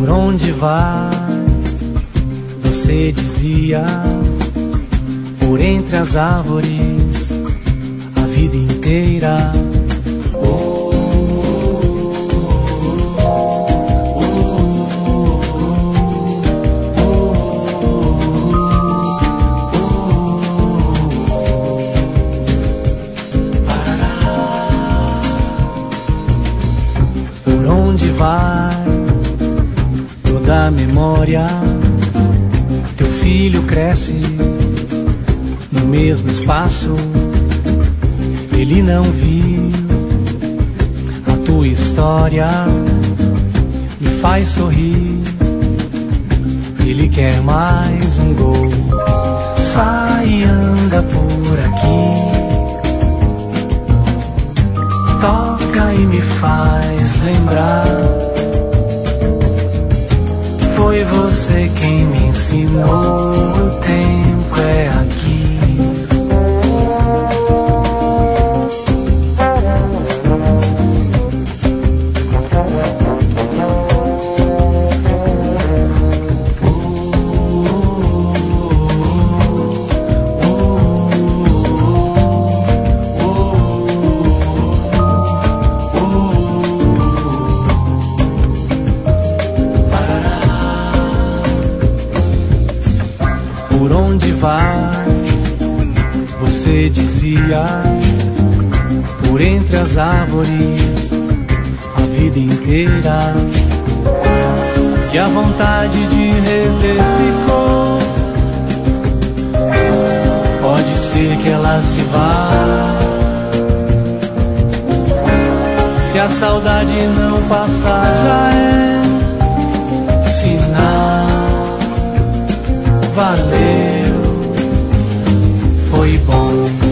Por onde vai? Você dizia, por entre as árvores, a vida inteira. Por onde vai toda a memória? Teu filho cresce no mesmo espaço. Ele não viu a tua história, me faz sorrir. Ele quer mais um gol. Sai e anda por aqui, toca e me faz lembrar. Foi você quem me ensinou, o tempo é aqui. Por onde vai? Você dizia, por entre as árvores, a vida inteira. E a vontade de rever ficou. Pode ser que ela se vá, se a saudade não passar, já é sinal. Valeu, foi bom.